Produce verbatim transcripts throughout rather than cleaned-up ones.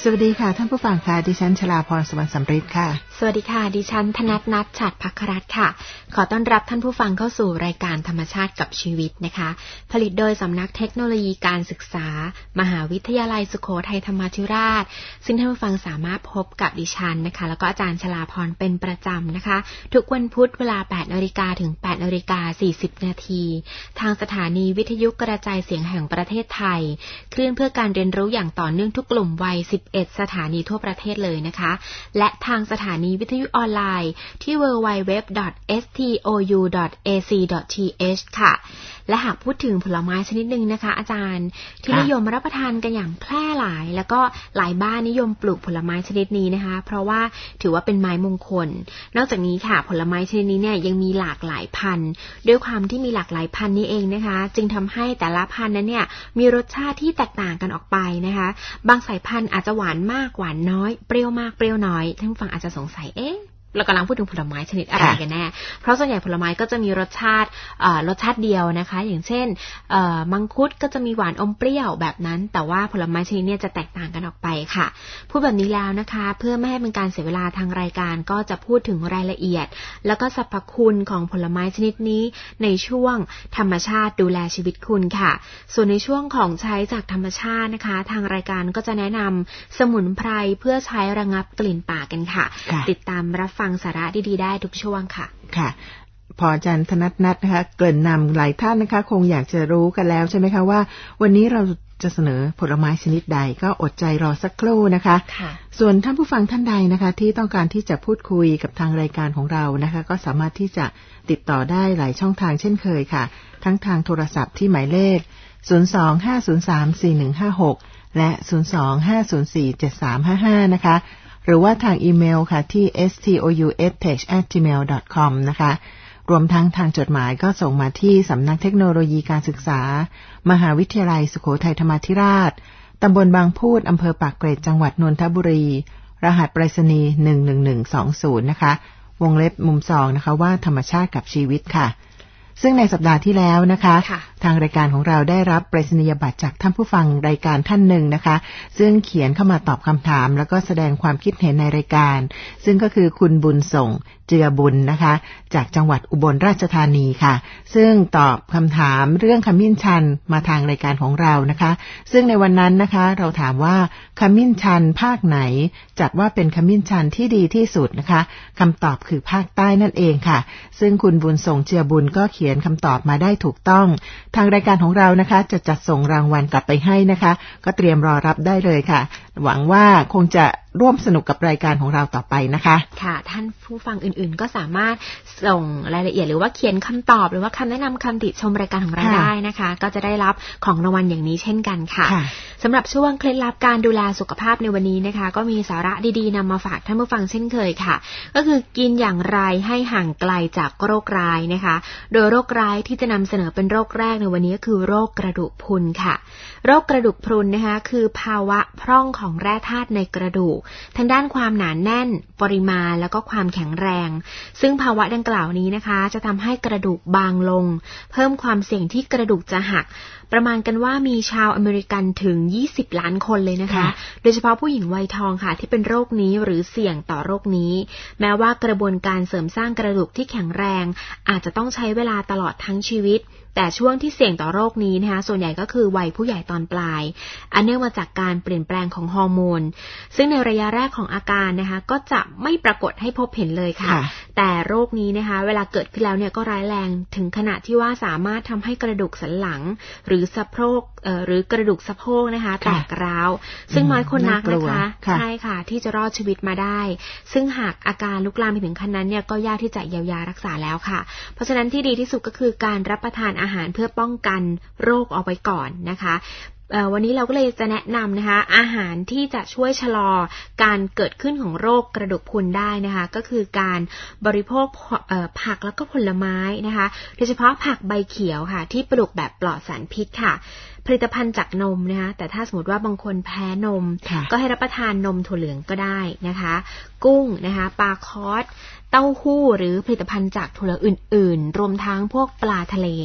สวัสดีค่ะท่านผู้ฟังค่ะดิฉันชลาพรสวรรค์สำริดค่ะสวัสดีค่ะดิฉันธนัทนัทฉัตรภัครัตน์ค่ะขอต้อนรับท่านผู้ฟังเข้าสู่รายการธรรมชาติกับชีวิตนะคะผลิตโดยสำนักเทคโนโลยีการศึกษามหาวิทยาลัยสุโขทัยธรรมาธิราชซึ่งท่านผู้ฟังสามารถพบกับดิฉันนะคะแล้วก็อาจารย์ชลาพรเป็นประจำนะคะทุกวันพุธเวลา แปดนาฬิกา ถึง แปดนาฬิกาสี่สิบ นาทีทางสถานีวิทยุกระจายเสียงแห่งประเทศไทยคลื่นเพื่อการเรียนรู้อย่างต่อเนื่องทุกกลุ่มวัยสิบเอ็ดสถานีทั่วประเทศเลยนะคะและทางสถานีวิทยุออนไลน์ที่ ดับเบิลยู ดับเบิลยู ดับเบิลยู ดอท เอส ที โอ ยู ดอท เอ ซี ดอท ที เอช ค่ะและหากพูดถึงผลไม้ชนิดหนึ่งนะคะอาจารย์ที่นิยมรับประทานกันอย่างแพร่หลายแล้วก็หลายบ้านนิยมปลูกผลไม้ชนิดนี้นะคะเพราะว่าถือว่าเป็นไม้มงคลนอกจากนี้ค่ะผลไม้ชนิดนี้เนี่ยยังมีหลากหลายพันธุ์ด้วยความที่มีหลากหลายพันธุ์นี้เองนะคะจึงทำให้แต่ละพันธุ์นั้นเนี่ยมีรสชาติที่แตกต่างกันออกไปนะคะบางสายพันธุ์อาจจะหวานมากหวานน้อยเปรี้ยวมากเปรี้ยวน้อยท่านผู้ฟังอาจจะสงสัยเอ๊ะเรากำลังพูดถึงผลไม้ชนิดอะไรกันแน่เพราะส่วนใหญ่ผลไม้ก็จะมีรสชาติรสชาติเดียวนะคะอย่างเช่นมังคุดก็จะมีหวานอมเปรี้ยวแบบนั้นแต่ว่าผลไม้ชนิดนี้จะแตกต่างกันออกไปค่ะพูดแบบนี้แล้วนะคะเพื่อไม่ให้เป็นการเสียเวลาทางรายการก็จะพูดถึงรายละเอียดแล้วก็สรรพคุณของผลไม้ชนิดนี้ในช่วงธรรมชาติดูแลชีวิตคุณค่ะส่วนในช่วงของใช้จากธรรมชาตินะคะทางรายการก็จะแนะนำสมุนไพรเพื่อใช้ระงับกลิ่นปากกันค่ะติดตามรับฟังสาระดีๆได้ทุกช่วงค่ะค่ะพออาจารย์ธนัทนัทนะคะเกริ่นนำหลายท่านนะคะคงอยากจะรู้กันแล้วใช่ไหมคะว่าวันนี้เราจะเสนอผลไม้ชนิดใดก็อดใจรอสักครู่นะคะค่ะส่วนท่านผู้ฟังท่านใดนะคะที่ต้องการที่จะพูดคุยกับทางรายการของเรานะคะก็สามารถที่จะติดต่อได้หลายช่องทางเช่นเคยค่ะทั้งทางโทรศัพท์ที่หมายเลขศูนย์ สอง ห้า ศูนย์ สาม สี่ หนึ่ง ห้า หกและศูนย์ สอง ห้า ศูนย์ สี่ เจ็ด สาม ห้า ห้านะคะหรือว่าทางอีเมลค่ะที่ เอส ที โอ ยู เอส เอช แอท จี เมล ดอท คอม นะคะรวมทั้งทางจดหมายก็ส่งมาที่สำนักเทคโนโลยีการศึกษามหาวิทยาลัยสุโขทัยธรรมาธิราชตำบลบางพูดอำเภอปากเกร็ดจังหวัดนนทบุรีรหัสไปรษณีย์หนึ่งหนึ่งหนึ่งสองศูนย์นะคะวงเล็บมุมซองนะคะว่าธรรมชาติกับชีวิตค่ะซึ่งในสัปดาห์ที่แล้วนะคะทางรายการของเราได้รับไปรษณียบัตรจากท่านผู้ฟังรายการท่านหนึ่งนะคะซึ่งเขียนเข้ามาตอบคำถามแล้วก็แสดงความคิดเห็นในรายการซึ่งก็คือคุณบุญส่งเจือบุญนะคะจากจังหวัดอุบลราชธานีค่ะซึ่งตอบคำถามเรื่องขมิ้นชันมาทางรายการของเรานะคะซึ่งในวันนั้นนะคะเราถามว่าขมิ้นชันภาคไหนจัดว่าเป็นขมิ้นชันที่ดีที่สุดนะคะคำตอบคือภาคใต้นั่นเองค่ะซึ่งคุณบุญส่งเจือบุญก็เขียนคำตอบมาได้ถูกต้องทางรายการของเรานะคะจะจัดส่งรางวัลกลับไปให้นะคะก็เตรียมรอรับได้เลยค่ะหวังว่าคงจะร่วมสนุกกับรายการของเราต่อไปนะคะค่ะท่านผู้ฟังอื่นๆก็สามารถส่งรายละเอียดหรือว่าเขียนคำตอบหรือว่าคำแนะนำคำติชมรายการของเราได้นะคะก็จะได้รับของรางวัลอย่างนี้เช่นกันค่ะสำหรับช่วงเคล็ดลับการดูแลสุขภาพในวันนี้นะคะก็มีสาระดีๆนำมาฝากท่านผู้ฟังเช่นเคยค่ะก็คือกินอย่างไรให้ห่างไกลจากโรคร้ายนะคะโดยโรคร้ายที่จะนำเสนอเป็นโรคแรกในวันนี้ก็คือโรคกระดูกพรุนค่ะโรคกระดูกพรุนนะคะคือภาวะพร่องของแร่ธาตุในกระดูกทางด้านความหนาแน่นปริมาณแล้วก็ความแข็งแรงซึ่งภาวะดังกล่าวนี้นะคะจะทำให้กระดูกบางลงเพิ่มความเสี่ยงที่กระดูกจะหักประมาณกันว่ามีชาวอเมริกันถึงยี่สิบล้านคนเลยนะคะโดยเฉพาะผู้หญิงวัยทองค่ะที่เป็นโรคนี้หรือเสี่ยงต่อโรคนี้แม้ว่ากระบวนการเสริมสร้างกระดูกที่แข็งแรงอาจจะต้องใช้เวลาตลอดทั้งชีวิตแต่ช่วงที่เสี่ยงต่อโรคนี้นะคะส่วนใหญ่ก็คือวัยผู้ใหญ่ตอนปลายอันเนื่องมาจากการเปลี่ยนแปลงของฮอร์โมนซึ่งในระยะแรกของอาการนะคะก็จะไม่ปรากฏให้พบเห็นเลยค่ะแต่โรคนี้นะคะเวลาเกิดขึ้นแล้วเนี่ยก็ร้ายแรงถึงขนาดที่ว่าสามารถทำให้กระดูกสันหลังหรือสะโพกเอ่อหรือกระดูกสะโพกนะคะแตกร้าวซึ่งน้อยคนนักนะคะใช่ค่ะที่จะรอดชีวิตมาได้ซึ่งหากอาการลุกลามไปถึงขั้นนั้นเนี่ยก็ยากที่จะเยียวยารักษาแล้วค่ะเพราะฉะนั้นที่ดีที่สุดก็คือการรับประทานอาหารเพื่อป้องกันโรคเอาไว้ก่อนนะคะวันนี้เราก็เลยจะแนะนำนะคะอาหารที่จะช่วยชะลอการเกิดขึ้นของโรคกระดูกพรุนได้นะคะก็คือการบริโภคผักแล้วก็ผลไม้นะคะโดยเฉพาะผักใบเขียวค่ะที่ปลูกแบบปลอดสารพิษค่ะผลิตภัณฑ์จากนมนะคะแต่ถ้าสมมติว่าบางคนแพ้นมก็ให้รับประทานนมถั่วเหลืองก็ได้นะคะกุ้งนะคะปลาคอสเต้าหู้หรือผลิตภัณฑ์จากถั่วเหลืองอื่นๆรวมทั้งพวกปลาทะเล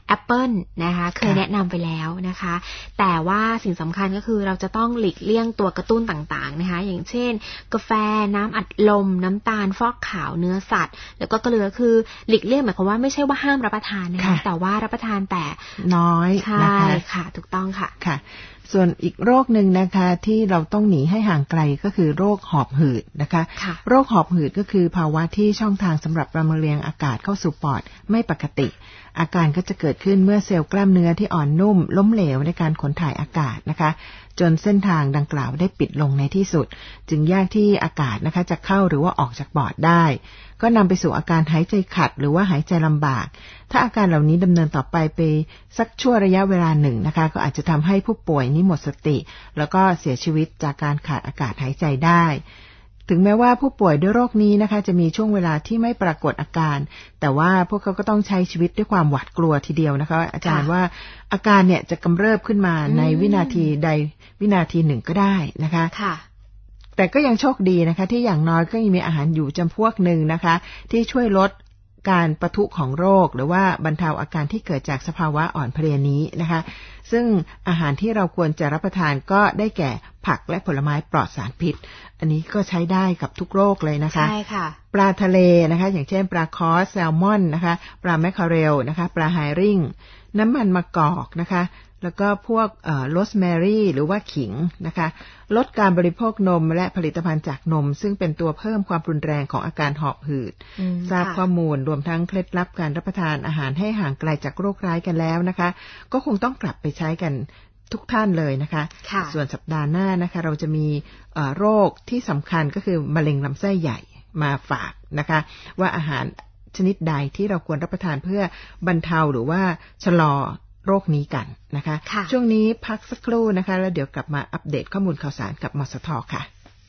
Apple นะคะเคยแนะนำไปแล้วนะคะแต่ว่าสิ่งสำคัญก็คือเราจะต้องหลีกเลี่ยงตัวกระตุ้นต่างๆนะคะอย่างเช่นกาแฟน้ำอัดลมน้ำตาลฟอกขาวเนื้อสัตว์แล้วก็เกลือคือหลีกเลี่ยงหมายความว่าไม่ใช่ว่าห้ามรับประทานนะคะแต่ว่ารับประทานแต่น้อยนะคะใช่ค่ะถูกต้องค่ะค่ะส่วนอีกโรคหนึ่งนะคะที่เราต้องหนีให้ห่างไกลก็คือโรคหอบหืดนะคะโรคหอบหืดก็คือภาวะที่ช่องทางสำหรับลำเลียงอากาศเข้าสู่ปอดไม่ปกติอาการก็จะเกิดขึ้นเมื่อเซลล์กล้ามเนื้อที่อ่อนนุ่มล้มเหลวในการขนถ่ายอากาศนะคะจนเส้นทางดังกล่าวได้ปิดลงในที่สุดจึงยากที่อากาศนะคะจะเข้าหรือว่าออกจากปอดได้ก็นำไปสู่อาการหายใจขัดหรือว่าหายใจลำบากถ้าอาการเหล่านี้ดำเนินต่อไปไปสักชั่วระยะเวลาหนึ่งนะคะก็อาจจะทำให้ผู้ป่วยนี้หมดสติแล้วก็เสียชีวิตจากการขาดอากาศหายใจได้ถึงแม้ว่าผู้ป่วยด้วยโรคนี้นะคะจะมีช่วงเวลาที่ไม่ปรากฏอาการแต่ว่าพวกเขาก็ต้องใช้ชีวิตด้วยความหวาดกลัวทีเดียวนะคะอาจารย์ว่าอาการเนี่ยจะกำเริบขึ้นมาในวินาทีใดวินาทีหนึ่งก็ได้นะคะแต่ก็ยังโชคดีนะคะที่อย่างน้อยก็ยังมีอาหารอยู่จำพวกหนึ่งนะคะที่ช่วยลดการปะทุของโรคหรือว่าบรรเทาอาการที่เกิดจากสภาวะอ่อนเพลียนี้นะคะซึ่งอาหารที่เราควรจะรับประทานก็ได้แก่ผักและผลไม้ปลอดสารพิษอันนี้ก็ใช้ได้กับทุกโรคเลยนะคะใช่ค่ะปลาทะเลนะคะอย่างเช่นปลาคอสแซลมอนนะคะปลาแมคเคอเรลนะคะปลาไฮริงน้ำมันมะกอกนะคะแล้วก็พวกเอ่อโรสแมรี่หรือว่าขิงนะคะลดการบริโภคนมและผลิตภัณฑ์จากนมซึ่งเป็นตัวเพิ่มความรุนแรงของอาการหอบหืดทราบข้อมูลรวมทั้งเคล็ดลับการรับประทานอาหารให้ห่างไกลจากโรคร้ายกันแล้วนะคะก็คงต้องกลับไปใช้กันทุกท่านเลยนะคะส่วนสัปดาห์หน้านะคะเราจะมีโรคที่สำคัญก็คือมะเร็งลำไส้ใหญ่มาฝากนะคะว่าอาหารชนิดใดที่เราควรรับประทานเพื่อบรรเทาหรือว่าชะลอโรคนี้กันนะคะช่วงนี้พักสักครู่นะคะแล้วเดี๋ยวกลับมาอัปเดตข้อมูลข่าวสารกับมสท.ค่ะ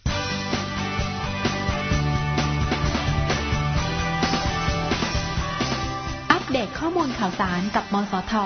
อัปเดตข้อมูลข่าวสารกับมสท.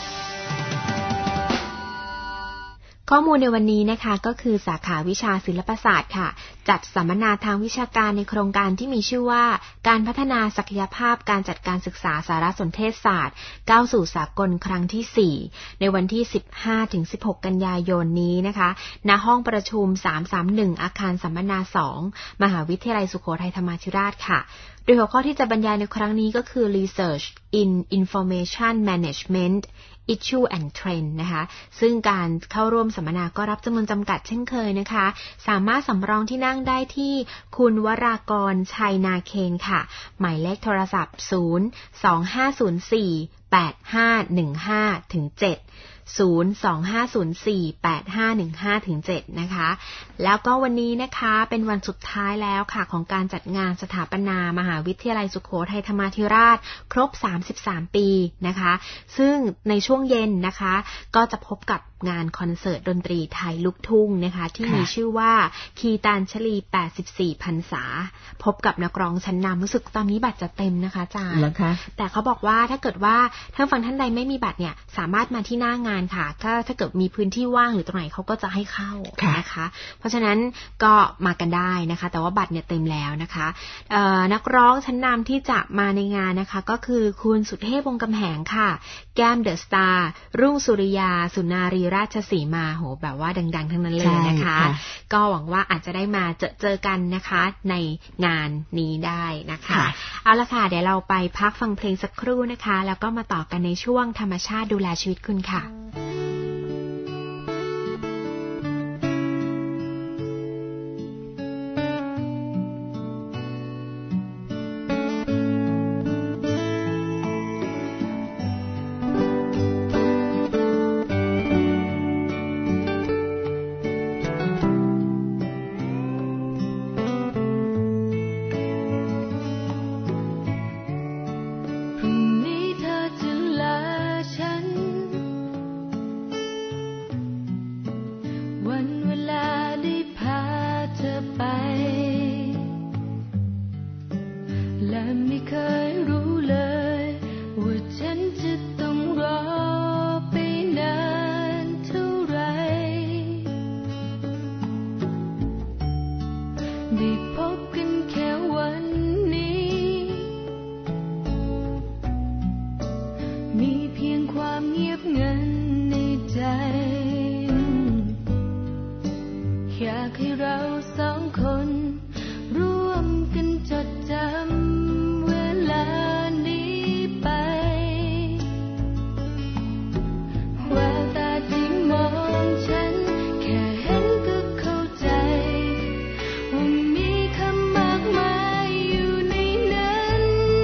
ข้อมูลในวันนี้นะคะก็คือสาขาวิชาศิลปศาสตร์ค่ะจัดสัมมนาทางวิชาการในโครงการที่มีชื่อว่าการพัฒนาศักยภาพการจัดการศึกษาสารสนเทศศาสตร์ก้าวสู่สากลครั้งที่สี่ในวันที่ สิบห้าถึงสิบหก กันยายนนี้นะคะณห้องประชุมสามสามหนึ่งอาคารสัมมนาสองมหาวิทยาลัยสุโขทัยธรรมาธิราชค่ะโดยหัวข้อที่จะบรรยายในครั้งนี้ก็คือ Research in Information Management Issue and Trend นะคะซึ่งการเข้าร่วมสัมมนาก็รับจำนวนจำกัดเช่นเคยนะคะสามารถสำรองที่นั่งได้ที่คุณวรากรชัยนาเคนค่ะหมายเลขโทรศัพท์ศูนย์ สอง ห้า ศูนย์ สี่ แปด ห้า หนึ่ง ห้า ถึง เจ็ดศูนย์ สอง ห้า ศูนย์ สี่ แปด ห้า หนึ่ง ห้า ถึง เจ็ดนะคะแล้วก็วันนี้นะคะเป็นวันสุดท้ายแล้วค่ะของการจัดงานสถาปนามหาวิทยาลัยสุโขทัยธรรมาธิราชครบสามสิบสามปีนะคะซึ่งในช่วงเย็นนะคะก็จะพบกับงานคอนเสิร์ตดนตรีไทยลูกทุ่งนะคะที่มีชื่อว่าคีตาญชลีแปดสิบสี่พรรษาพบกับนักร้องชั้นนำรู้สึกตอนนี้บัตรจะเต็มนะคะอาจารย์แต่เขาบอกว่าถ้าเกิดว่าท่านฟังท่านใดไม่มีบัตรเนี่ยสามารถมาที่หน้างานค่ะถ้าถ้าเกิดมีพื้นที่ว่างหรือตรงไหนเขาก็จะให้เข้านะคะเพราะฉะนั้นก็มากันได้นะคะแต่ว่าบัตรเนี่ยเต็มแล้วนะคะนักร้องชั้นนำที่จะมาในงานนะคะก็คือคุณสุเทพวงศ์กำแหงค่ะแก้มเดอะสตาร์รุ่งสุริยาสุนารีราชสีมาโหแบบว่าดังๆทั้งนั้นเลยนะคะก็หวังว่าอาจจะได้มาเจอเจอกันนะคะในงานนี้ได้นะคะเอาละค่ะเดี๋ยวเราไปพักฟังเพลงสักครู่นะคะแล้วก็มาต่อกันในช่วงธรรมชาติดูแลชีวิตคุณค่ะมีเพียงอยากให้เราสองคนร่วมกันจดจำเวลานี้ไปแววตาที่มองฉันแค่เห็นก็เข้าใจว่ามีคำมากมายอยู่ในนั้น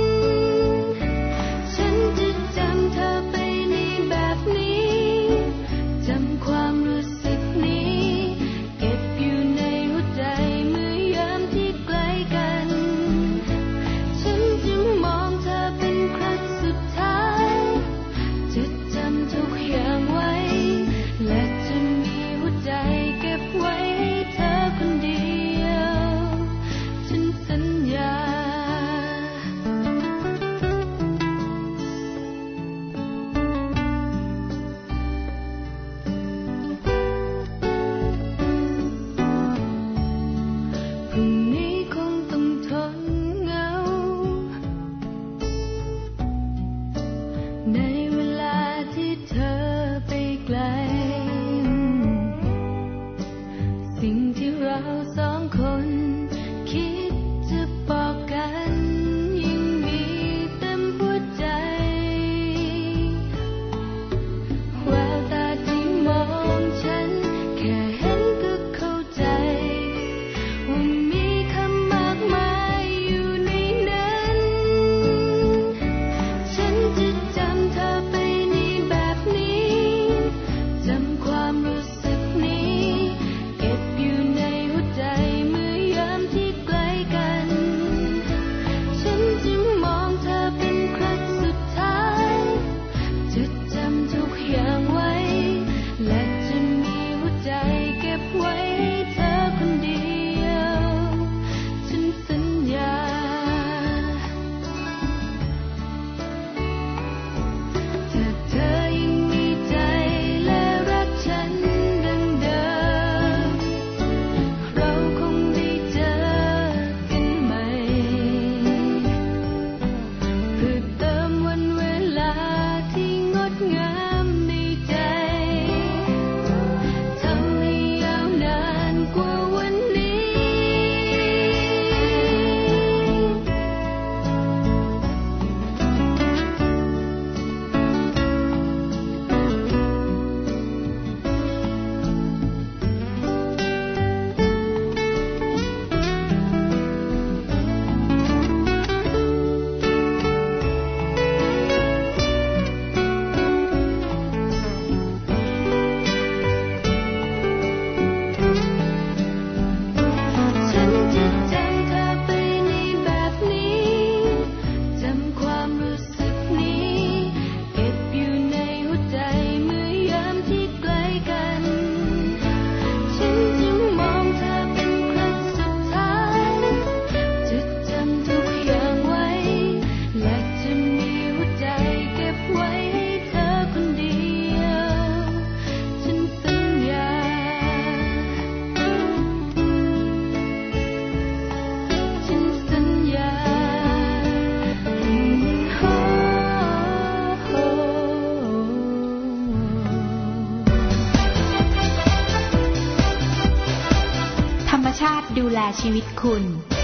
ฉันจะจำเธอไปในแบบนี้จำความรู้สึกนี้เก็บอยู่ในหัวใจเมื่อยามที่ใกล้กันฉันจะมองเธอเป็นครั้งสุดท้ายจะจำทุกอย่างไว้และจะมีหัวใจเก็บไว้ให้เธอคนเดียวฉันสัญญาพรุ่งนี้คงต้องทนเหงาในเวลาที่เธอไปไกลสิ่งที่เราสองคนคิดจะบอกกันยังมีเต็มหัวใจแววตาที่มองฉันแค่เห็นก็เข้าใจว่ามีคำมากมายอยู่ในนั้นฉันจะจำเธอไปในแบบนี้จำความรู้สึกนี้เก็บอยู่ในหัวใจเมื่อยามที่ใกล้กันฉันจะมองเธอเป็นครั้งสุดท้ายจะจำทุกอย่างไว้และจะมีหัวใจเก็บไว้ให้เธอคนเดียวฉันสัญญาถ้าเธอยังมีใจและรักฉันดังเดิมเราคงได้เจอกันใหม่เพื่อเติมวันเวลาที่งดงามในใจทำให้ยาวนานกว่าวันนี้ฉันจะจำเธอไปในแบบนี้จำความรู้สึกนี้เก็บอยู่ในหัวใจเมื่อยามที่ใกล้กันฉันจะมองเธอเป็นครั้งสุดท้ายจะจำทุกอย่างไว้และจะมีหัวใจเก็บไว้ให้เธอคนเดียวฉันสัญญาฉันสัญญาโอ้โหธรรมชาติดูแลชีวิตคุณ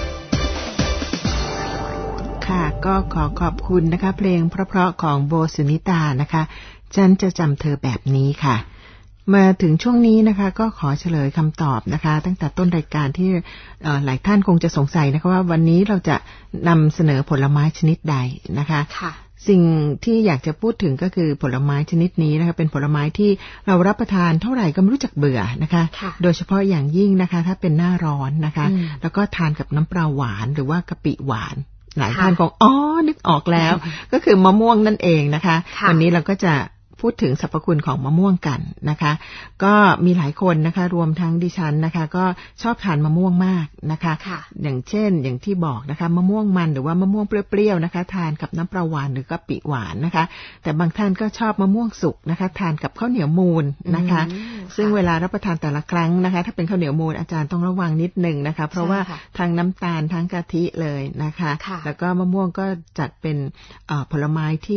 ค่ะก็ขอขอบคุณนะคะเพลงเพราะๆของโบสุนิตานะคะฉันจะจำเธอแบบนี้ค่ะมาถึงช่วงนี้นะคะก็ขอเฉลยคำตอบนะคะตั้งแต่ต้นรายการที่หลายท่านคงจะสงสัยนะคะว่าวันนี้เราจะนำเสนอผลไม้ชนิดใดนะคะค่ะสิ่งที่อยากจะพูดถึงก็คือผลไม้ชนิดนี้นะคะเป็นผลไม้ที่เรารับประทานเท่าไหร่ก็ไม่รู้จักเบื่อนะคะโดยเฉพาะอย่างยิ่งนะคะถ้าเป็นหน้าร้อนนะคะแล้วก็ทานกับน้ำปลาหวานหรือว่ากะปิหวานหลายท่านคงอ๋อนึกออกแล้วก็คือมะม่วงนั่นเองนะคะวันนี้เราก็จะ พูดถึงสรรพคุณของมะม่วงกันนะคะก็มีหลายคนนะคะรวมทั้งดิฉันนะคะก็ชอบทานมะม่วงมากนะคะอย่างเช่นอย่างที่บอกนะคะมะม่วงมันหรือว่ามะม่วงเปรี้ยวๆนะคะทานกับน้ำปลาหวานหรือกะปิหวานนะคะแต่บางท่านก็ชอบมะม่วงสุกนะคะทานกับข้าวเหนียวมูนนะคะซึ่งเวลารับประทานแต่ละครั้งนะคะถ้าเป็นข้าวเหนียวมูนอาจารย์ต้องระวังนิดนึงนะคะเพราะว่าทั้งน้ำตาลทั้งกะทิเลยนะคะแล้วก็มะม่วงก็จัดเป็นผลไม้ที่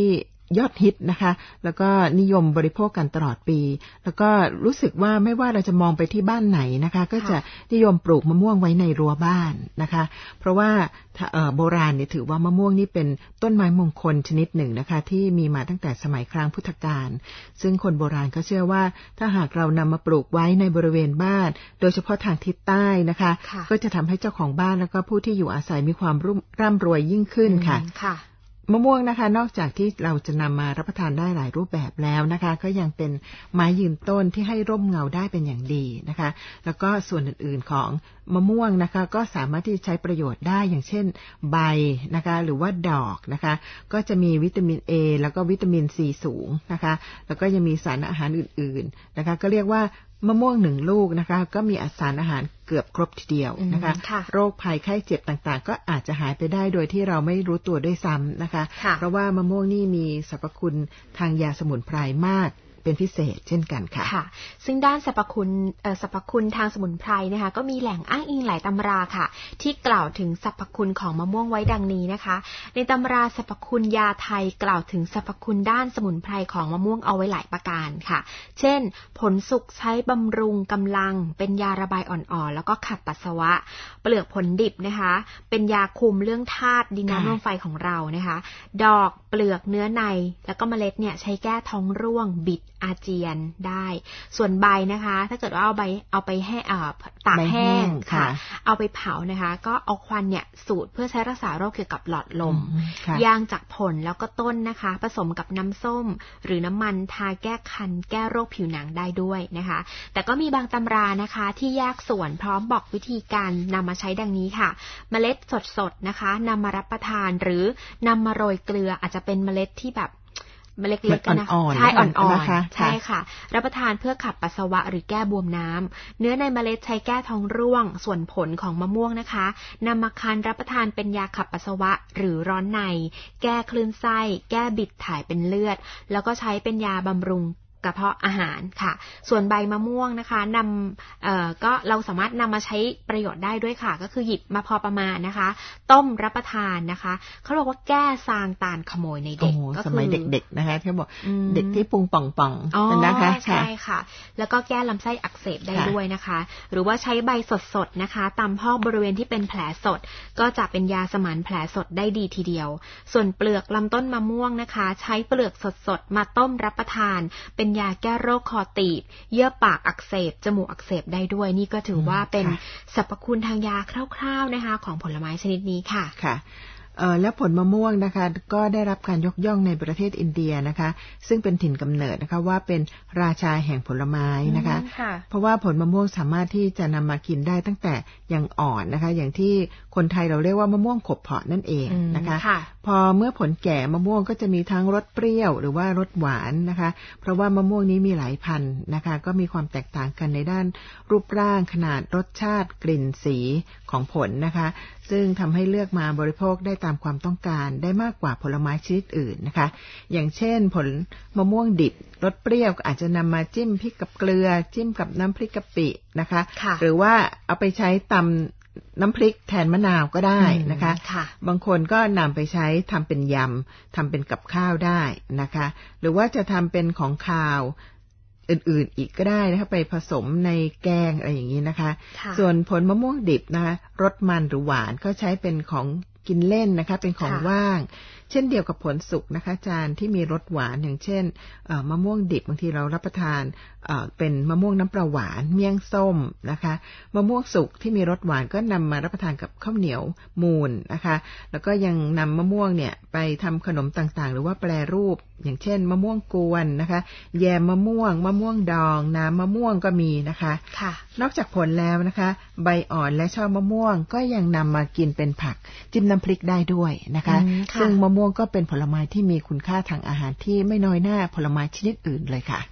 ยอดฮิตนะคะแล้วก็นิยมบริโภคกันตลอดปีแล้วก็รู้สึกว่าไม่ว่าเราจะมองไปที่บ้านไหนนะคะก็จะนิยมปลูกมะม่วงไว้ในรั้วบ้านนะคะเพราะว่าโบราณเนี่ยถือว่ามะม่วงนี่เป็นต้นไม้มงคลชนิดหนึ่งนะคะที่มีมาตั้งแต่สมัยครั้งพุทธกาลซึ่งคนโบราณก็เชื่อว่าถ้าหากเรานำมาปลูกไว้ในบริเวณบ้านโดยเฉพาะทางทิศใต้นะคะก็จะทำให้เจ้าของบ้านแล้วก็ผู้ที่อยู่อาศัยมีความร่ำรวยยิ่งขึ้นค่ะมะม่วงนะคะนอกจากที่เราจะนำมารับประทานได้หลายรูปแบบแล้วนะคะก็ยังเป็นไม้ยืนต้นที่ให้ร่มเงาได้เป็นอย่างดีนะคะแล้วก็ส่วนอื่นๆของมะม่วงนะคะก็สามารถที่จะใช้ประโยชน์ได้อย่างเช่นใบนะคะหรือว่าดอกนะคะก็จะมีวิตามิน A แล้วก็วิตามิน C สูงนะคะแล้วก็ยังมีสารอาหารอื่นๆนะคะก็เรียกว่ามะม่วงหนึ่งลูกนะคะก็มีสารอาหารเกือบครบทีเดียวนะคะโรคภัยไข้เจ็บต่างๆก็อาจจะหายไปได้โดยที่เราไม่รู้ตัวด้วยซ้ำนะคะเพราะว่ามะม่วงนี่มีสรรพคุณทางยาสมุนไพรมากเป็นพิเศษเช่นกันค่ะค่ะซึ่งด้านสรรพคุณเอ่อสรรพคุณทางสมุนไพรนะคะก็มีแหล่งอ้างอิงหลายตำราค่ะที่กล่าวถึงสรรพคุณของมะม่วงไว้ดังนี้นะคะในตำราสรรพคุณยาไทยกล่าวถึงสรรพคุณด้านสมุนไพรของมะม่วงเอาไว้หลายประการค่ะเช่นผลสุกใช้บำรุงกำลังเป็นยาระบายอ่อนๆแล้วก็ขับปัสสาวะเปลือกผลดิบนะคะเป็นยาคุมเรื่องธาตุดินน้ำลมไฟของเรานะคะดอกเปลือกเนื้อในแล้วก็เมล็ดเนี่ยใช้แก้ท้องร่วงบิดอาเจียนได้ส่วนใบนะคะถ้าเกิดว่าเอาใบเอาไปแห้อ่าตากแห้งค่ะเอาไปเผานะคะก็เอาควันเนี่ยสูดเพื่อใช้รักษาโรคเกี่ยวกับหลอดลมยางจากผลแล้วก็ต้นนะคะผสมกับน้ำส้มหรือน้ำมันทาแก้คันแก้โรคผิวหนังได้ด้วยนะคะแต่ก็มีบางตำรานะคะที่แยกส่วนพร้อมบอกวิธีการนำมาใช้ดังนี้ค่ะเมล็ดสดๆนะคะนำมารับประทานหรือนำมาโรยเกลืออาจจะเป็นเมล็ดที่แบบเมล็ดเล็กๆนะใช่อ่อนๆใช่ค่ะรับประทานเพื่อขับปัสสาวะหรือแก้บวมน้ำเนื้อในเมล็ดใช้แก้ท้องร่วงส่วนผลของมะม่วงนะคะนำมาคั้นรับประทานเป็นยาขับปัสสาวะหรือร้อนในแก้คลื่นไส้แก้บิดถ่ายเป็นเลือดแล้วก็ใช้เป็นยาบำรุงกระเพาะอาหารค่ะส่วนใบมะม่วงนะคะนำเอ่อก็เราสามารถนำมาใช้ประโยชน์ได้ด้วยค่ะก็คือหยิบมาพอประมาณนะคะต้มรับประทานนะคะเขาบอกว่าแก้ซางตาลขโมยในเด็กก็คือสมัยเด็กๆนะคะที่บอกเด็กที่พุงป่องๆนะคะใช่ค่ะแล้วก็แก้ลำไส้อักเสบได้ด้วยนะคะหรือว่าใช้ใบสดๆนะคะตามพอกบริเวณที่เป็นแผลสดก็จะเป็นยาสมานแผลสดได้ดีทีเดียวส่วนเปลือกลำต้นมะม่วงนะคะใช้เปลือกสดๆมาต้มรับประทานเป็นยาแก้โรคคอตีบเยื่อปากอักเสบจมูกอักเสบได้ด้วยนี่ก็ถือว่าเป็นสรรพคุณทางยาคร่าวๆนะคะของผลไม้ชนิดนี้ค่ะค่ะและผลมะม่วงนะคะก็ได้รับการยกย่องในประเทศอินเดียนะคะซึ่งเป็นถิ่นกำเนิดนะคะว่าเป็นราชาแห่งผลไม้นะคะเพราะว่าผลมะม่วงสามารถที่จะนำมากินได้ตั้งแต่ยังอ่อนนะคะอย่างที่คนไทยเราเรียกว่ามะม่วงขบเพาะนั่นเองนะคะพอเมื่อผลแก่มะม่วงก็จะมีทั้งรสเปรี้ยวหรือว่ารสหวานนะคะเพราะว่ามะม่วงนี้มีหลายพันธุ์นะคะก็มีความแตกต่างกันในด้านรูปร่างขนาดรสชาติกลิ่นสีของผลนะคะซึ่งทำให้เลือกมาบริโภคได้ตามความต้องการได้มากกว่าผลไม้ชนิดอื่นนะคะอย่างเช่นผลมะม่วงดิบรสเปรี้ยวก็อาจจะนำมาจิ้มพริกกับเกลือจิ้มกับน้ำพริกกะปินะคะหรือว่าเอาไปใช้ตำน้ำพริกแทนมะนาวก็ได้นะคะบางคนก็นำไปใช้ทำเป็นยำทำเป็นกับข้าวได้นะคะหรือว่าจะทำเป็นของคาวอื่นๆอีกก็ได้นะคะไปผสมในแกงอะไรอย่างนี้นะคะส่วนผลมะม่วงดิบนะคะรสมันหรือหวานก็ใช้เป็นของกินเล่นนะคะเป็นของว่างเช่นเดียวกับผลสุกนะคะจานที่มีรสหวานอย่างเช่นมะม่วงดิบบางทีเรารับประทานเป็นมะม่วงน้ำปลาหวานเมี่ยงส้มนะคะมะม่วงสุกที่มีรสหวานก็นำมารับประทานกับข้าวเหนียวมูนนะคะแล้วก็ยังนำมะม่วงเนี่ยไปทำขนมต่างๆหรือว่าแปรรูปอย่างเช่นมะม่วงกวนนะคะแยมมะม่วงมะม่วงดองน้ำมะม่วงก็มีนะคะนอกจากผลแล้วนะคะใบอ่อนและช่อมะม่วงก็ยังนำมากินเป็นผักจิ้มน้ำพริกได้ด้วยนะคะซึ่งมะม่วงก็เป็นผลไม้ที่มีคุณค่าทางอาหารที่ไม่น้อยหน้าผลไม้ชนิดอื่นเลยค่ะ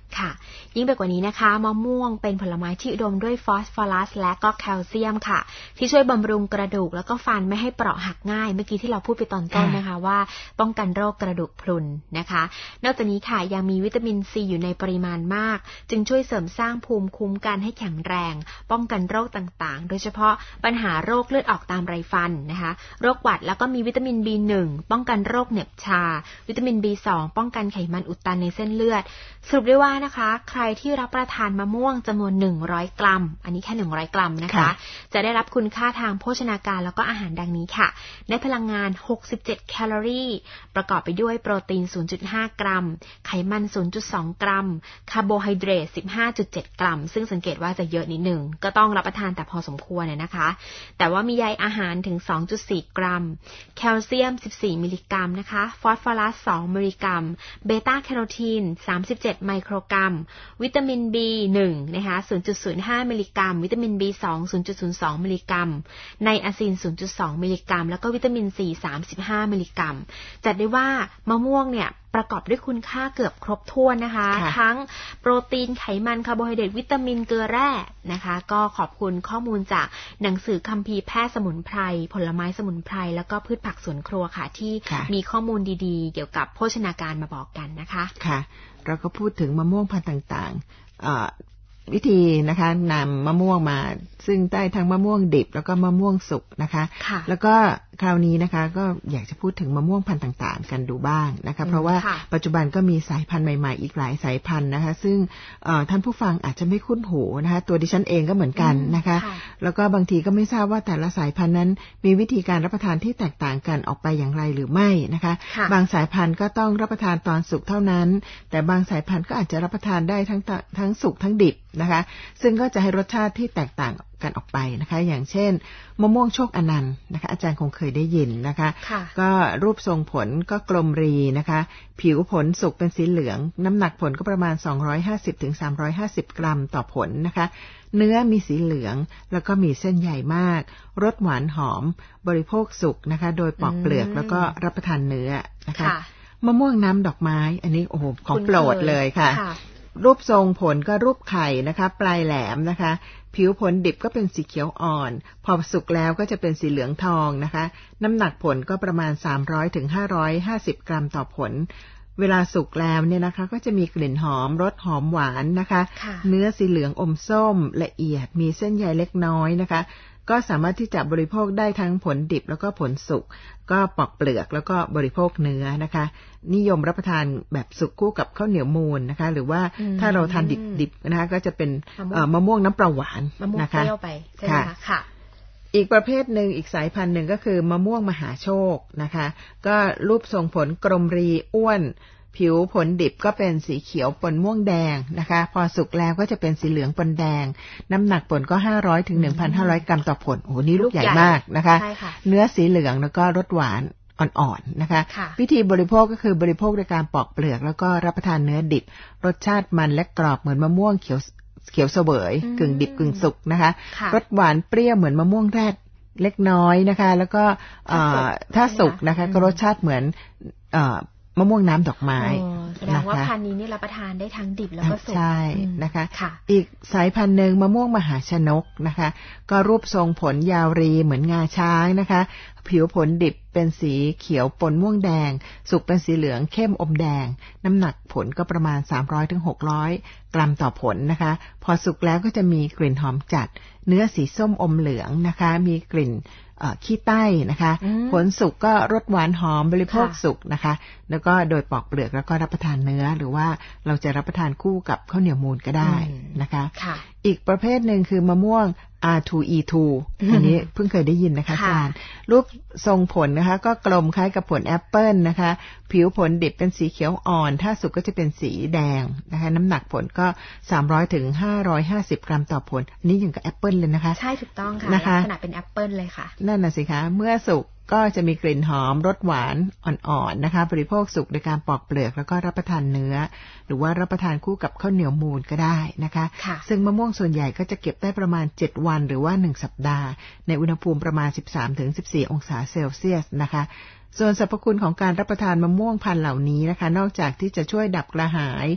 ค่ะยิ่งไปกว่านี้นะคะมะม่วงเป็นผลไม้ที่อุดมด้วยฟอสฟอรัสและก็แคลเซียมค่ะที่ช่วยบำรุงกระดูกแล้วก็ฟันไม่ให้เปราะหักง่ายเมื่อกี้ที่เราพูดไปตอนต้นนะคะว่าป้องกันโรคกระดูกพรุนนะคะนอกจากนี้ค่ะยังมีวิตามินซีอยู่ในปริมาณมากจึงช่วยเสริมสร้างภูมิคุ้มกันให้แข็งแรงป้องกันโรคต่างๆโดยเฉพาะปัญหาโรคเลือดออกตามไรฟันนะคะโรคหวัดแล้วก็มีวิตามิน บี หนึ่ง ป้องกันโรคเหน็บชาวิตามิน บี สอง ป้องกันไขมันอุดตันในเส้นเลือดสรุปได้ว่านะคะใครที่รับประทานมะม่วงจำนวนหนึ่งร้อยกรัมอันนี้แค่หนึ่งร้อยกรัมนะคะจะได้รับคุณค่าทางโภชนาการแล้วก็อาหารดังนี้ค่ะได้พลังงานหกสิบเจ็ดแคลอรี่ประกอบไปด้วยโปรตีน ศูนย์จุดห้า กรัมไขมัน ศูนย์จุดสอง กรัมคาร์โบไฮเดรต สิบห้าจุดเจ็ด กรัมซึ่งสังเกตว่าจะเยอะนิดหนึ่งก็ต้องรับประทานแต่พอสมควรเนี่ยนะคะแต่ว่ามีใยอาหารถึง สองจุดสี่ กรัมแคลเซียมสิบสี่มิลลิกรัมนะคะฟอสฟอรัสสองมิลลิกรัมเบต้าแคโรทีนสามสิบเจ็ดไมโครกรัมวิตามิน บี หนึ่ง นะคะ ศูนย์จุดศูนย์ห้า มิลลิกรัมวิตามิน บี สอง ศูนย์จุดศูนย์สอง มิลลิกรัมไนอาซิน ศูนย์จุดสอง มิลลิกรัมแล้วก็วิตามิน ซี สามสิบห้า มิลลิกรัมจัดได้ว่ามะม่วงเนี่ยประกอบด้วยคุณค่าเกือบครบถ้วนนะคะทั้งโปรตีนไขมันคาร์โบไฮเดรตวิตามินเกลือแร่นะคะก็ขอบคุณข้อมูลจากหนังสือคัมภีร์แพทย์สมุนไพรผลไม้สมุนไพรแล้วก็พืชผักสวนครัวค่ะที่มีข้อมูลดีๆเกี่ยวกับโภชนาการมาบอกกันนะคะค่ะเราก็พูดถึงมะม่วงพันธุ์ต่างๆวิธีนะคะนำมะม่วงมาซึ่งได้ทั้งมะม่วงดิบแล้วก็มะม่วงสุกนะคะแล้วก็คราวนี้นะคะก็อยากจะพูดถึงมะม่วงพันธุ์ต่างๆกันดูบ้างนะคะเพราะว่าปัจจุบันก็มีสายพันธุ์ใหม่ๆอีกหลายสายพันธุ์นะคะซึ่งท่านผู้ฟังอาจจะไม่คุ้นหูนะคะตัวดิฉันเองก็เหมือนกันนะคะแล้วก็บางทีก็ไม่ทราบว่าแต่ละสายพันธุ์นั้นมีวิธีการรับประทานที่แตกต่างกันออกไปอย่างไรหรือไม่นะคะบางสายพันธุ์ก็ต้องรับประทานตอนสุกเท่านั้นแต่บางสายพันธุ์ก็อาจจะรับประทานได้ทั้งทั้งสุกทั้งดิบนะคะซึ่งก็จะให้รสชาติที่แตกต่างกันออกไปนะคะอย่างเช่นมะม่วงโชคอนันต์นะคะอาจารย์คงเคยได้ยินนะคะก็รูปทรงผลก็กลมรีนะคะผิวผลสุกเป็นสีเหลืองน้ำหนักผลก็ประมาณ สองร้อยห้าสิบถึงสามร้อยห้าสิบ กรัมต่อผลนะคะเนื้อมีสีเหลืองแล้วก็มีเส้นใหญ่มากรสหวานหอมบริโภคสุกนะคะโดยปอกเปลือกแล้วก็รับประทานเนื้อนะคะมะม่วงน้ำดอกไม้อันนี้โอ้โหของโปรดเลยค่ะรูปทรงผลก็รูปไข่นะคะปลายแหลมนะคะผิวผลดิบก็เป็นสีเขียวอ่อนพอสุกแล้วก็จะเป็นสีเหลืองทองนะคะน้ำหนักผลก็ประมาณสามร้อยถึงห้าร้อยห้าสิบกรัมต่อผลเวลาสุกแล้วเนี่ยนะคะก็จะมีกลิ่นหอมรสหอมหวานนะคะเนื้อสีเหลืองอมส้มละเอียดมีเส้นใยเล็กน้อยนะคะก็สามารถที่จะบริโภคได้ทั้งผลดิบแล้วก็ผลสุกก็ปอกเปลือกแล้วก็บริโภคเนื้อนะคะนิยมรับประทานแบบสุกคู่กับข้าวเหนียวมูนนะคะหรือว่าถ้าเราทานดิบๆนะคะก็จะเป็นมะม่วงน้ำปลาหวานนะคะค่ะค่ะอีกประเภทหนึ่งอีกสายพันธุ์หนึ่งก็คือมะม่วงมหาโชคนะคะก็รูปทรงผลกลมรีอ้วนผิวผลดิบก็เป็นสีเขียวปนม่วงแดงนะคะพอสุกแล้วก็จะเป็นสีเหลืองปนแดงน้ำหนักผลก็ห้าร้อยถึง หนึ่งพันห้าร้อย กรัมต่อผลโอ้โหนี่ลูกใหญ่มากนะคะเนื้อสีเหลืองแล้วก็รสหวานอ่อนๆนะคะวิธีบริโภคก็คือบริโภคโดยการปอกเปลือกแล้วก็รับประทานเนื้อดิบรสชาติมันและกรอบเหมือนมะม่วงเขียวเขียวเสวยกึ่งดิบกึ่งสุกนะคะรสหวานเปรี้ยวเหมือนมะม่วงแรดเล็กน้อยนะคะแล้วก็ถ้าสุกนะคะก็รสชาติเหมือนมะม่วงน้ำดอกไม้แสดงว่าพันธุ์นี้นี่รับประทานได้ทั้งดิบแล้วก็สุกใช่นะคะอีกสายพันธุ์หนึ่งมะม่วงมหาชนกนะคะก็รูปทรงผลยาวรีเหมือนงาช้างนะคะผิวผลดิบเป็นสีเขียวปนม่วงแดงสุกเป็นสีเหลืองเข้มอมแดงน้ำหนักผลก็ประมาณ สามร้อยถึงหกร้อย กรัมต่อผลนะคะพอสุกแล้วก็จะมีกลิ่นหอมจัดเนื้อสีส้มอมเหลืองนะคะมีกลิ่นขี้ใต้นะคะผลสุกก็รสหวานหอมบริโภคสุกนะคะแล้วก็โดยปอกเปลือกแล้วก็รับประทานเนื้อหรือว่าเราจะรับประทานคู่กับข้าวเหนียวมูนก็ได้นะคะอีกประเภทหนึ่งคือมะม่วง อาร์ ทู อี ทู อันนี้เพิ่งเคยได้ยินนะคะอาจารย์รูปทรงผลนะคะก็กลมคล้ายกับผลแอปเปิลนะคะผิวผลดิบเป็นสีเขียวอ่อนถ้าสุกก็จะเป็นสีแดงนะคะน้ำหนักผลก็สามร้อยถึงห้าร้อยห้าสิบกรัมต่อผลอันนี้อย่างกับแอปเปิลเลยนะคะใช่ถูกต้องค่ะลักษณะเป็นแอปเปิลเลยค่ะนั่นน่ะสิคะเมื่อสุกก็จะมีกลิ่นหอมรสหวานอ่อนๆนะคะบริโภคสุกโดยการปอกเปลือกแล้วก็รับประทานเนื้อหรือว่ารับประทานคู่กับข้าวเหนียวมูนก็ได้นะคะซึ่งมะม่วงส่วนใหญ่ก็จะเก็บได้ประมาณเจ็ดวันหรือว่าหนึ่งสัปดาห์ในอุณหภูมิประมาณ สิบสามถึงสิบสี่ องศาเซลเซียสนะคะส่วนสรรพคุณของการรับประทานมะม่วงพันธุ์เหล่านี้นะคะนอกจากที่จะช่วยดับกระหาย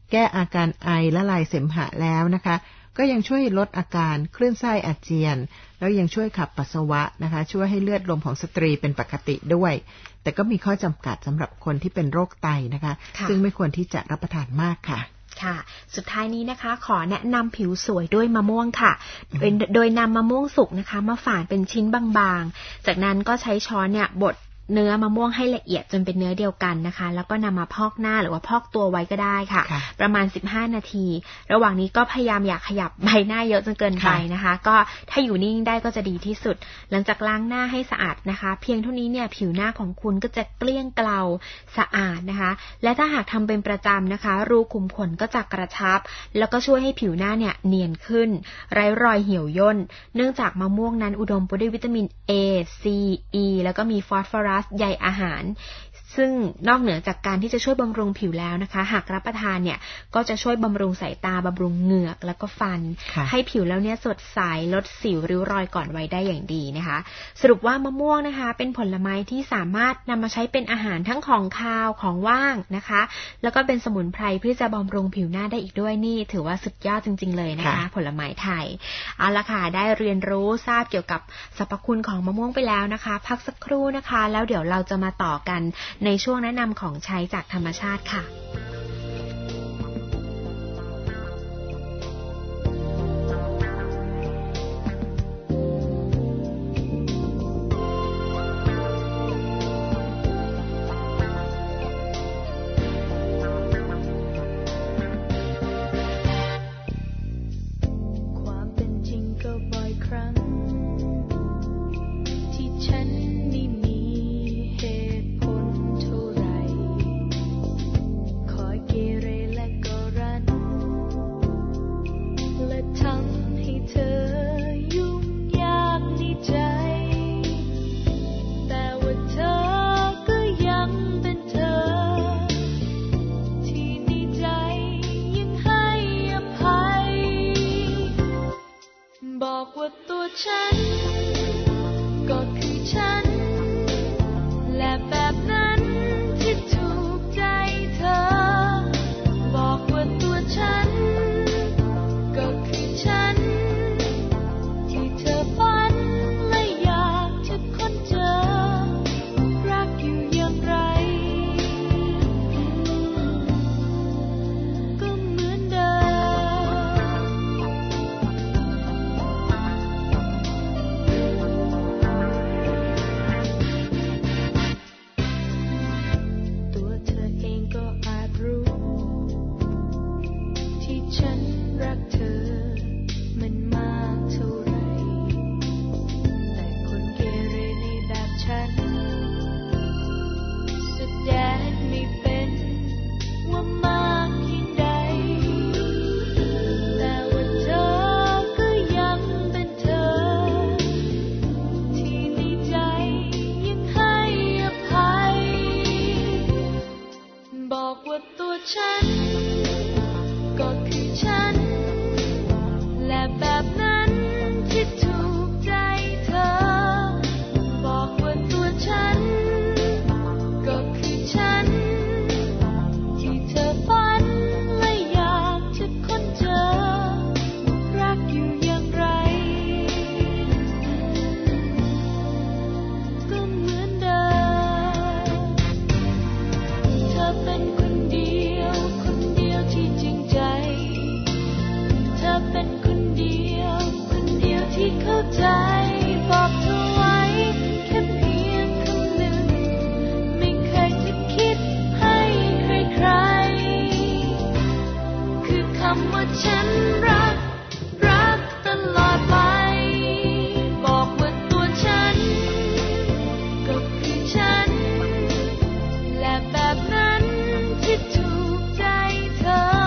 แก้อาการไอละลายเสมหะแล้วนะคะก็ยังช่วยลดอาการคลื่นไส้อาเจียนแล้วยังช่วยขับปัสสาวะนะคะช่วยให้เลือดลมของสตรีเป็นปกติด้วยแต่ก็มีข้อจำกัดสำหรับคนที่เป็นโรคไตนะคะซึ่งไม่ควรที่จะรับประทานมากค่ะค่ะสุดท้ายนี้นะคะขอแนะนำผิวสวยด้วยมะม่วงค่ะโดยโดยนำมะม่วงสุกนะคะมาฝานเป็นชิ้นบางๆจากนั้นก็ใช้ช้อนเนี่ยบดเนื้อมะม่วงให้ละเอียดจนเป็นเนื้อเดียวกันนะคะแล้วก็นำมาพอกหน้าหรือว่าพอกตัวไว้ก็ได้ค่ะประมาณสิบห้านาทีระหว่างนี้ก็พยายามอย่าขยับใบหน้าเยอะจนเกินไปนะคะก็ถ้าอยู่นิ่งได้ก็จะดีที่สุดหลังจากล้างหน้าให้สะอาดนะคะเพียงเท่านี้เนี่ยผิวหน้าของคุณก็จะเกลี้ยงเกลาสะอาดนะคะและถ้าหากทำเป็นประจำนะคะรูขุมขนก็จะกระชับแล้วก็ช่วยให้ผิวหน้าเนี่ยเนียนขึ้นไร้รอยเหี่ยวย่นเนื่องจากมะม่วงนั้นอุดมไปด้วยวิตามิน A C E แล้วก็มีฟอสฟอรัสใยอาหารซึ่งนอกเหนือจากการที่จะช่วยบำรุงผิวแล้วนะคะหากรับประทานเนี่ยก็จะช่วยบำรุงสายตาบำรุงเหงือกแล้วก็ฟันให้ผิวแล้วเนี่ยสดใสลดสิวริ้วรอยก่อนวัยได้อย่างดีนะคะสรุปว่ามะม่วงนะคะเป็นผลไม้ที่สามารถนำมาใช้เป็นอาหารทั้งของคาวของว่างนะคะแล้วก็เป็นสมุนไพรเพื่อจะบำรุงผิวหน้าได้อีกด้วยนี่ถือว่าสุดยอดจริงๆเลยนะคะผลไม้ไทยเอาละค่ะได้เรียนรู้ทราบเกี่ยวกับสรรพคุณของมะม่วงไปแล้วนะคะพักสักครู่นะคะแล้วเดี๋ยวเราจะมาต่อกันในช่วงแนะนำของใช้จากธรรมชาติค่ะ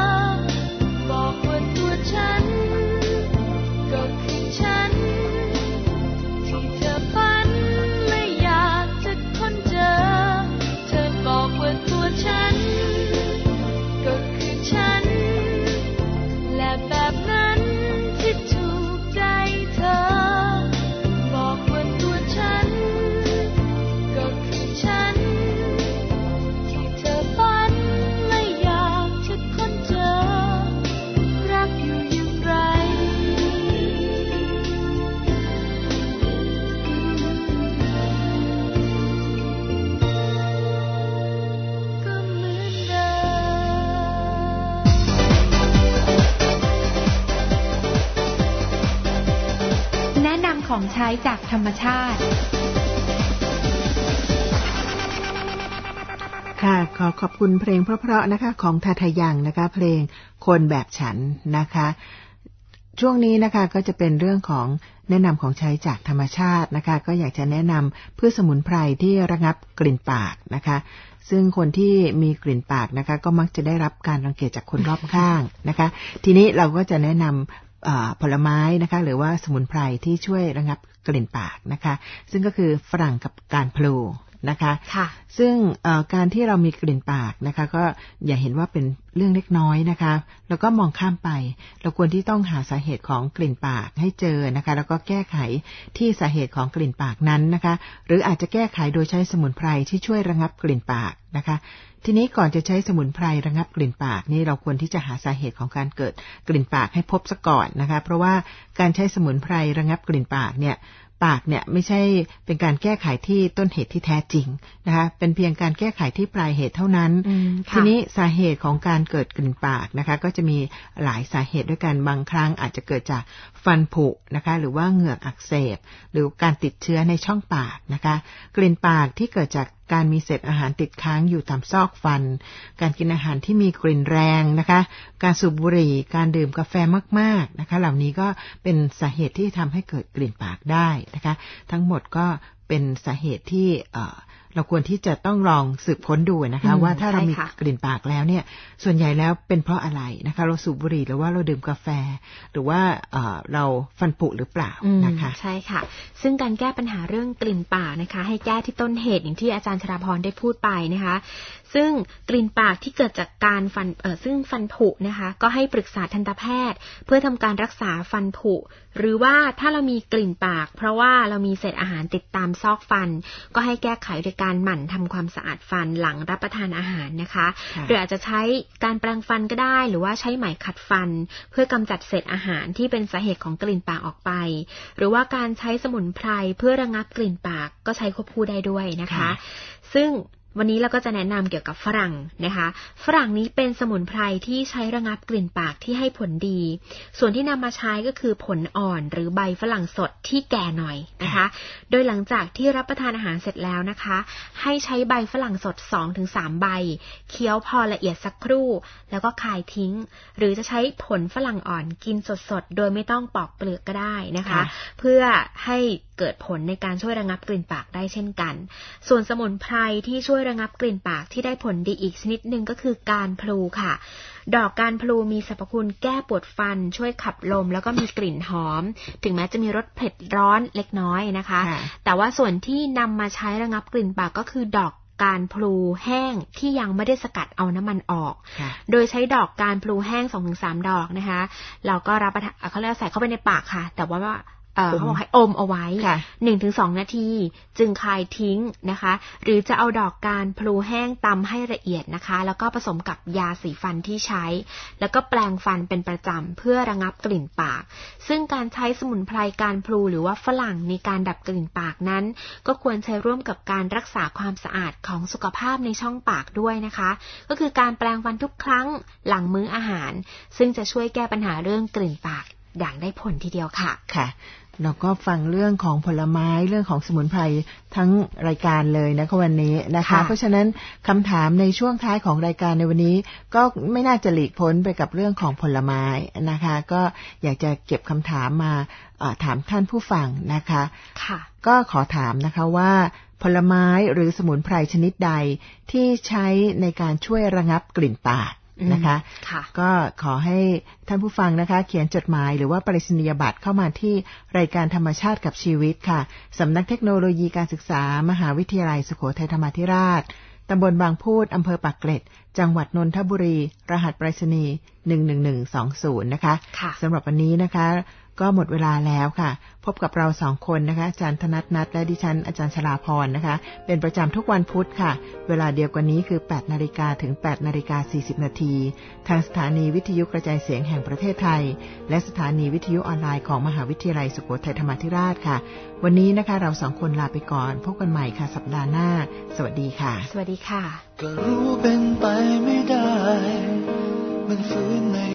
ฉันของใช้จากธรรมชาติค่ะขอขอบคุณเพลงเพราะๆนะคะของทาทายังนะคะเพลงคนแบบฉันนะคะช่วงนี้นะคะก็จะเป็นเรื่องของแนะนำของใช้จากธรรมชาตินะคะก็อยากจะแนะนำพืชสมุนไพรที่ระงับกลิ่นปากนะคะซึ่งคนที่มีกลิ่นปากนะคะก็มักจะได้รับการรังเกียจจากคนรอบข้างนะคะทีนี้เราก็จะแนะนำผลไม้นะคะหรือว่าสมุนไพรที่ช่วยระงับกลิ่นปากนะคะซึ่งก็คือฝรั่งกับการพลูนะคะซึ่งการที่เรามีกลิ่นปากนะคะก็อย่าเห็นว่าเป็นเรื่องเล็กน้อยนะคะแล้วก็มองข้ามไปเราควรที่ต้องหาสาเหตุของกลิ่นปากให้เจอนะคะแล้วก็แก้ไขที่สาเหตุของกลิ่นปากนั้นนะคะหรืออาจจะแก้ไขโดยใช้สมุนไพรที่ช่วยระงับกลิ่นปากนะคะทีนี้ก่อนจะใช้สมุนไพรระงับกลิ่นปากนี่เราควรที่จะหาสาเหตุของการเกิดกลิ่นปากให้พบซะก่อนนะคะเพราะว่าการใช้สมุนไพรระงับกลิ่นปากเนี่ยปากเนี่ยไม่ใช่เป็นการแก้ไขที่ต้นเหตุที่แท้จริงนะคะเป็นเพียงการแก้ไขที่ปลายเหตุเท่านั้นทีนี้สาเหตุของการเกิดกลิ่นปากนะคะก็จะมีหลายสาเหตุด้วยกันบางครั้งอาจจะเกิดจากฟันผุนะคะหรือว่าเหงือกอักเสบหรือการติดเชื้อในช่องปากนะคะกลิ่นปากที่เกิดจากการมีเศษอาหารติดค้างอยู่ตามซอกฟันการกินอาหารที่มีกลิ่นแรงนะคะการสูบบุหรี่การดื่มกาแฟมากๆนะคะเหล่านี้ก็เป็นสาเหตุที่ทำให้เกิดกลิ่นปากได้นะคะทั้งหมดก็เป็นสาเหตุที่เราควรที่จะต้องลองสืบค้นดูนะคะว่าถ้าเรามีกลิ่นปากแล้วเนี่ยส่วนใหญ่แล้วเป็นเพราะอะไรนะคะเราสูบบุหรี่หรือว่าเราดื่มกาแฟหรือว่าเราฟันผุหรือเปล่านะคะใช่ค่ะซึ่งการแก้ปัญหาเรื่องกลิ่นปากนะคะให้แก้ที่ต้นเหตุอย่างที่อาจารย์ชราพรได้พูดไปนะคะซึ่งกลิ่นปากที่เกิดจากการฟันเอ่อซึ่งฟันผุนะคะก็ให้ปรึกษาทันตแพทย์เพื่อทำการรักษาฟันผุหรือว่าถ้าเรามีกลิ่นปากเพราะว่าเรามีเศษอาหารติดตามซอกฟันก็ให้แก้ไขโดยการหมั่นทำความสะอาดฟันหลังรับประทานอาหารนะคะหรืออาจจะใช้การแปรงฟันก็ได้หรือว่าใช้ไหมขัดฟันเพื่อกำจัดเศษอาหารที่เป็นสาเหตุของกลิ่นปากออกไปหรือว่าการใช้สมุนไพรเพื่อระงับกลิ่นปากก็ใช้ควบคู่ได้ด้วยนะคะซึ่งวันนี้เราก็จะแนะนำเกี่ยวกับฝรั่งนะคะฝรั่งนี้เป็นสมุนไพรที่ใช้ระงับกลิ่นปากที่ให้ผลดีส่วนที่นำมาใช้ก็คือผลอ่อนหรือใบฝรั่งสดที่แก่หน่อยนะคะโดยหลังจากที่รับประทานอาหารเสร็จแล้วนะคะให้ใช้ใบฝรั่งสด สองถึงสาม ใบเคี้ยวพอละเอียดสักครู่แล้วก็คายทิ้งหรือจะใช้ผลฝรั่งอ่อนกินสดๆโดยไม่ต้องปอกเปลือกก็ได้นะคะเพื่อให้เกิดผลในการช่วยระงับกลิ่นปากได้เช่นกันส่วนสมุนไพรที่ช่วยระงับกลิ่นปากที่ได้ผลดีอีกชนิดหนึ่งก็คือการพลูค่ะดอกการพลูมีสรรพคุณแก้ปวดฟันช่วยขับลมแล้วก็มีกลิ่นหอมถึงแม้จะมีรสเผ็ดร้อนเล็กน้อยนะคะแต่ว่าส่วนที่นำมาใช้ระงับกลิ่นปากก็คือดอกการพลูแห้งที่ยังไม่ได้สกัดเอาน้ำมันออกโดยใช้ดอกการพลูแห้ง สองถึงสาม ดอกนะคะเราก็รับประทานเขาเรียกใส่เข้าไปในปากค่ะแต่ว่าเขาบอกให้อมเอาไว้ หนึ่งถึงสอง นาทีจึงคายทิ้งนะคะหรือจะเอาดอกการพลูแห้งตำให้ละเอียดนะคะแล้วก็ผสมกับยาสีฟันที่ใช้แล้วก็แปรงฟันเป็นประจำเพื่อระงับกลิ่นปากซึ่งการใช้สมุนไพรการพลูหรือว่าฝรั่งในการดับกลิ่นปากนั้นก็ควรใช้ร่วมกับการรักษาความสะอาดของสุขภาพในช่องปากด้วยนะคะก็คือการแปรงฟันทุกครั้งหลังมื้ออาหารซึ่งจะช่วยแก้ปัญหาเรื่องกลิ่นปากอย่างได้ผลทีเดียวค่ะค่ะเราก็ฟังเรื่องของผลไม้เรื่องของสมุนไพรทั้งรายการเลยนะคะวันนี้นะคะเพราะฉะนั้นคำถามในช่วงท้ายของรายการในวันนี้ก็ไม่น่าจะหลีกพ้นไปกับเรื่องของผลไม้นะคะก็อยากจะเก็บคำถามมาถามท่านผู้ฟังนะคะค่ะก็ขอถามนะคะว่าผลไม้หรือสมุนไพรชนิดใดที่ใช้ในการช่วยระงับกลิ่นปากนะคะก็ขอให้ท่านผู้ฟังนะคะเขียนจดหมายหรือว่าไปรษณียบัตรเข้ามาที่รายการธรรมชาติกับชีวิตค่ะสำนักเทคโนโลยีการศึกษามหาวิทยาลัยสุโขทัยธรรมาธิราชตำบลบางพูดอำเภอปากเกร็ดจังหวัดนนทบุรีรหัสไปรษณีย์หนึ่งหนึ่งหนึ่งสองศูนย์นะคะสำหรับวันนี้นะคะก็หมดเวลาแล้วค่ะพบกับเราสองคนนะคะอาจารย์ธนัทนัทและดิฉันอาจารย์ชลาพรนะคะเป็นประจำทุกวันพุธค่ะเวลาเดียวกันนี้คือ แปดนาฬิกา ถึง แปดนาฬิกาสี่สิบ นาทีทางสถานีวิทยุกระจายเสียงแห่งประเทศไทยและสถานีวิทยุออนไลน์ของมหาวิทยาลัยสุโขทัยธรรมาธิราชค่ะวันนี้นะคะเราสองคนลาไปก่อนพบกันใหม่ค่ะสัปดาห์หน้าสวัสดีค่ะสวัสดีค่ะก็รู้เป็นไปไม่ได้มันฝืนใน